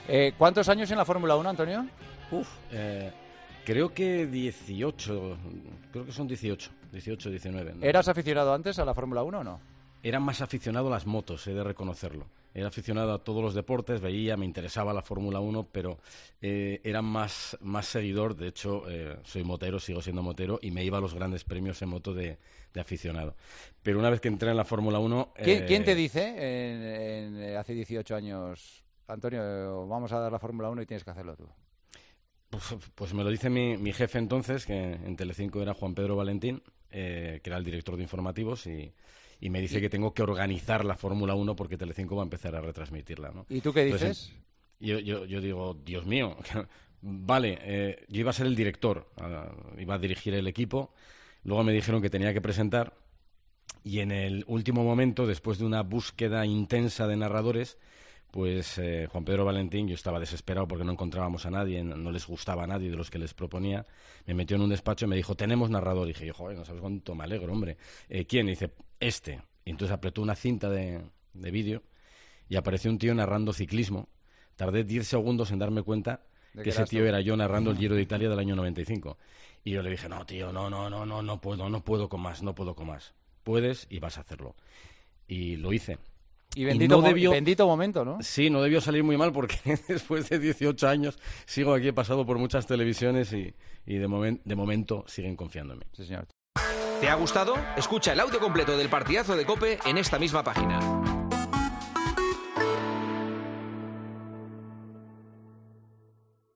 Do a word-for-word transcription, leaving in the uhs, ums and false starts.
Eh, ¿Cuántos años en la Fórmula uno, Antonio? Uf, eh, creo que dieciocho, creo que son dieciocho, dieciocho, diecinueve. ¿no? ¿Eras aficionado antes a la Fórmula uno o no? Era más aficionado a las motos, he de reconocerlo. Era aficionado a todos los deportes, veía, me interesaba la Fórmula uno, pero eh, era más, más seguidor. De hecho, eh, soy motero, sigo siendo motero, y me iba a los grandes premios en moto de, de aficionado. Pero una vez que entré en la Fórmula uno... ¿Quién, eh, ¿Quién te dice en, en, hace dieciocho años, Antonio, vamos a dar la Fórmula uno y tienes que hacerlo tú? Pues, pues me lo dice mi, mi jefe entonces, que en Telecinco era Juan Pedro Valentín, eh, que era el director de informativos, y... Y me dice que tengo que organizar la Fórmula uno porque Telecinco va a empezar a retransmitirla, ¿no? ¿Y tú qué dices? Entonces, yo, yo, yo digo, Dios mío, vale, eh, yo iba a ser el director, uh, iba a dirigir el equipo, luego me dijeron que tenía que presentar, y en el último momento, después de una búsqueda intensa de narradores, pues eh, Juan Pedro Valentín, yo estaba desesperado porque no encontrábamos a nadie, no, no les gustaba a nadie de los que les proponía, me metió en un despacho y me dijo, tenemos narrador. Y dije, yo, joder, no sabes cuánto me alegro, hombre. Eh, ¿Quién? Y dice, este. Y entonces apretó una cinta de, de vídeo y apareció un tío narrando ciclismo. Tardé diez segundos en darme cuenta que, que ese tío tú? era yo narrando el Giro de Italia del año noventa y cinco. Y yo le dije, no, tío, no, no, no, no, no puedo, no puedo con más, no puedo con más. Puedes y vas a hacerlo. Y lo hice. Y bendito, y no debió, bendito momento, ¿no? Sí, no debió salir muy mal porque después de dieciocho años sigo aquí, he pasado por muchas televisiones y, y de, momen, de momento siguen confiando en mí. Sí, señor. ¿Te ha gustado? Escucha el audio completo del partidazo de COPE en esta misma página.